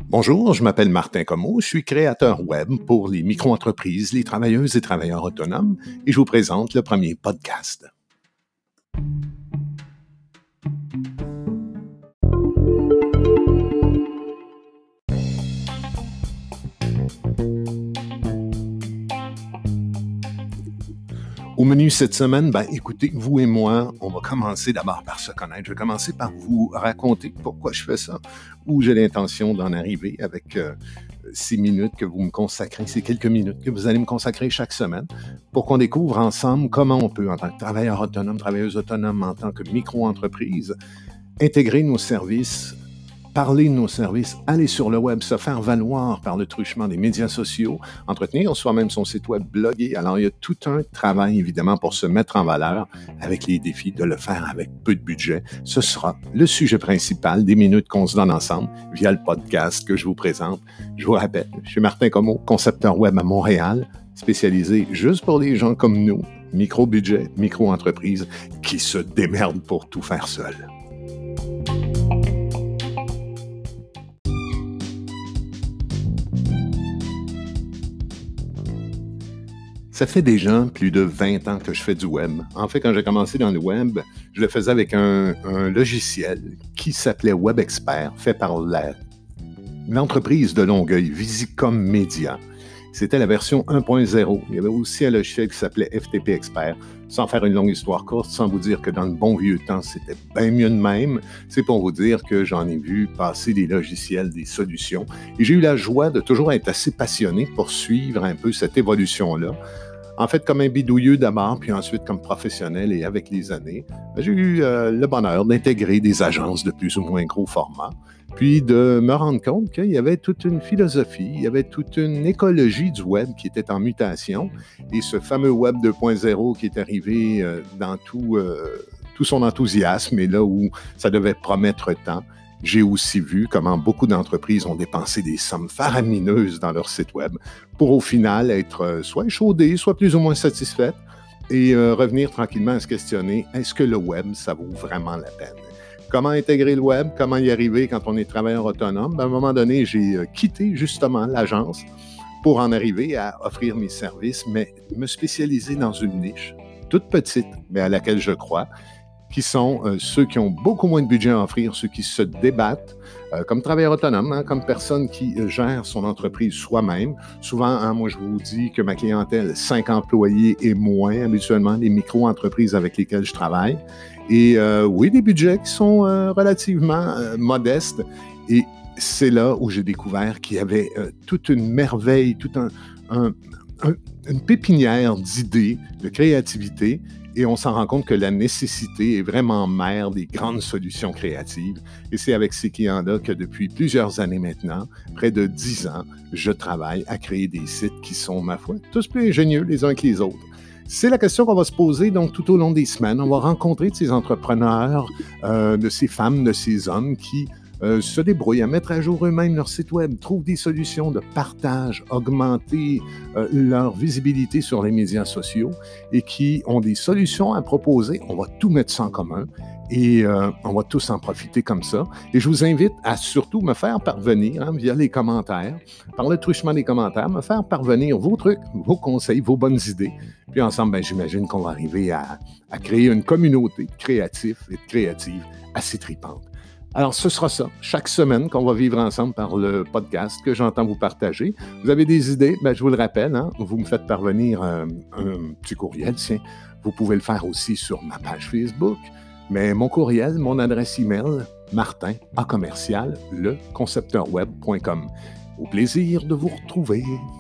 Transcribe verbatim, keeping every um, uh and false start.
Bonjour, je m'appelle Martin Comeau, je suis créateur web pour les micro-entreprises, les travailleuses et travailleurs autonomes et je vous présente le premier podcast. Au menu cette semaine, ben, écoutez, vous et moi, on va commencer d'abord par se connaître. Je vais commencer par vous raconter pourquoi je fais ça, où j'ai l'intention d'en arriver avec euh, ces minutes que vous me consacrez, ces quelques minutes que vous allez me consacrer chaque semaine, pour qu'on découvre ensemble comment on peut, en tant que travailleur autonome, travailleuse autonome, en tant que micro-entreprise, intégrer nos services, parler de nos services, aller sur le web, se faire valoir par le truchement des médias sociaux, entretenir soi-même son site web, bloguer. Alors, il y a tout un travail, évidemment, pour se mettre en valeur avec les défis de le faire avec peu de budget. Ce sera le sujet principal des minutes qu'on se donne ensemble via le podcast que je vous présente. Je vous rappelle, je suis Martin Comeau, concepteur web à Montréal, spécialisé juste pour les gens comme nous, micro-budget, micro-entreprise, qui se démerdent pour tout faire seul. Ça fait déjà plus de vingt ans que je fais du web. En fait, quand j'ai commencé dans le web, je le faisais avec un, un logiciel qui s'appelait WebExpert, fait par la, l'entreprise de Longueuil, Visicom Media. C'était la version un point zéro. Il y avait aussi un logiciel qui s'appelait F T P Expert. Sans faire une longue histoire courte, sans vous dire que dans le bon vieux temps, c'était bien mieux de même, c'est pour vous dire que j'en ai vu passer des logiciels, des solutions. Et j'ai eu la joie de toujours être assez passionné pour suivre un peu cette évolution-là. En fait, comme un bidouilleux d'abord, puis ensuite comme professionnel et avec les années, j'ai eu euh, le bonheur d'intégrer des agences de plus ou moins gros format, puis de me rendre compte qu'il y avait toute une philosophie, il y avait toute une écologie du web qui était en mutation, et ce fameux web deux point zéro qui est arrivé euh, dans tout, euh, tout son enthousiasme, et là où ça devait promettre tant. J'ai aussi vu comment beaucoup d'entreprises ont dépensé des sommes faramineuses dans leur site web pour au final être soit échaudées, soit plus ou moins satisfaites et euh, revenir tranquillement à se questionner, est-ce que le web, ça vaut vraiment la peine? Comment intégrer le web? Comment y arriver quand on est travailleur autonome? Ben, à un moment donné, j'ai euh, quitté justement l'agence pour en arriver à offrir mes services, mais me spécialiser dans une niche toute petite, mais à laquelle je crois, qui sont euh, ceux qui ont beaucoup moins de budget à offrir, ceux qui se débattent euh, comme travailleurs autonomes, hein, comme personne qui euh, gère son entreprise soi-même. Souvent, hein, moi, je vous dis que ma clientèle, cinq employés et moins, habituellement, les micro-entreprises avec lesquelles je travaille. Et euh, oui, des budgets qui sont euh, relativement euh, modestes. Et c'est là où j'ai découvert qu'il y avait euh, toute une merveille, toute un, un, un, une pépinière d'idées, de créativité. Et on s'en rend compte que la nécessité est vraiment mère des grandes solutions créatives. Et c'est avec ces clients-là que depuis plusieurs années maintenant, près de dix ans, je travaille à créer des sites qui sont, ma foi, tous plus ingénieux les uns que les autres. C'est la question qu'on va se poser donc tout au long des semaines. On va rencontrer de ces entrepreneurs, euh, de ces femmes, de ces hommes qui Euh, se débrouillent à mettre à jour eux-mêmes leur site web, trouvent des solutions de partage, augmenter euh, leur visibilité sur les médias sociaux et qui ont des solutions à proposer. On va tout mettre ça en commun et euh, on va tous en profiter comme ça. Et je vous invite à surtout me faire parvenir, hein, via les commentaires, par le truchement des commentaires, me faire parvenir vos trucs, vos conseils, vos bonnes idées. Puis ensemble, ben, j'imagine qu'on va arriver à, à créer une communauté de créatifs et de créatives assez tripante. Alors, ce sera ça, chaque semaine qu'on va vivre ensemble par le podcast que j'entends vous partager. Vous avez des idées, ben, je vous le rappelle, hein, vous me faites parvenir euh, un petit courriel, tiens. Vous pouvez le faire aussi sur ma page Facebook, mais mon courriel, mon adresse email, martin à commercial le concepteur web point com. Au plaisir de vous retrouver.